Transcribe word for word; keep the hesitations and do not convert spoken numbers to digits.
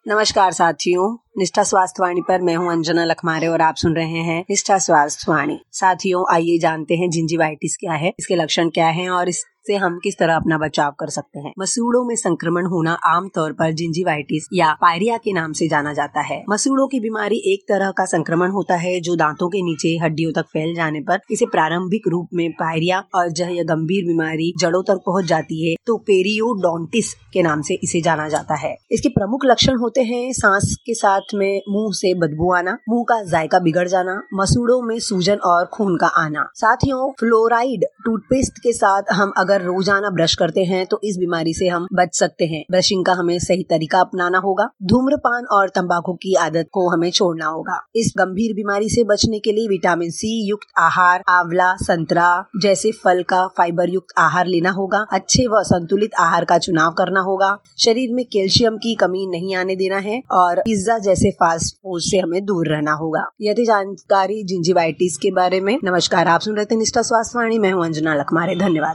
नमस्कार साथियों, निष्ठा स्वास्थ्य वाणी पर मैं हूं अंजना लखमारे और आप सुन रहे हैं निष्ठा स्वास्थ्य वाणी। साथियों, आइए जानते हैं जिंजीवाइटिस क्या है, इसके लक्षण क्या हैं और इससे हम किस तरह अपना बचाव कर सकते हैं। मसूड़ों में संक्रमण होना आमतौर पर जिंजीवाइटिस या पायरिया के नाम से जाना जाता है। मसूड़ों की बीमारी एक तरह का संक्रमण होता है जो दांतों के नीचे हड्डियों तक फैल जाने पर इसे प्रारंभिक रूप में पायरिया और जब यह गंभीर बीमारी जड़ों तक पहुंच जाती है तो पेरियोडोंटिस के नाम से इसे जाना जाता है। इसके प्रमुख लक्षण होते हैं सांस के साथ में मुंह से बदबू आना, मुंह का जायका बिगड़ जाना, मसूड़ों में सूजन और खून का आना। साथियों, फ्लोराइड टूथपेस्ट के साथ हम अगर रोजाना ब्रश करते हैं तो इस बीमारी से हम बच सकते हैं। ब्रशिंग का हमें सही तरीका अपनाना होगा। धूम्रपान और तंबाकू की आदत को हमें छोड़ना होगा। इस गंभीर बीमारी से बचने के लिए विटामिन सी युक्त आहार, आंवला, संतरा जैसे फल का फाइबर युक्त आहार लेना होगा। अच्छे व संतुलित आहार का चुनाव करना होगा। शरीर में कैल्शियम की कमी नहीं आने देना है और पिज्जा जैसे फास्ट फूड से हमें दूर रहना होगा। यह थी जानकारी जिंजीवाइटिस के बारे में। नमस्कार, आप सुन रहे थे निष्ठा स्वास्थ्य वाणी। मैं हूं अंजना लखमारे। धन्यवाद।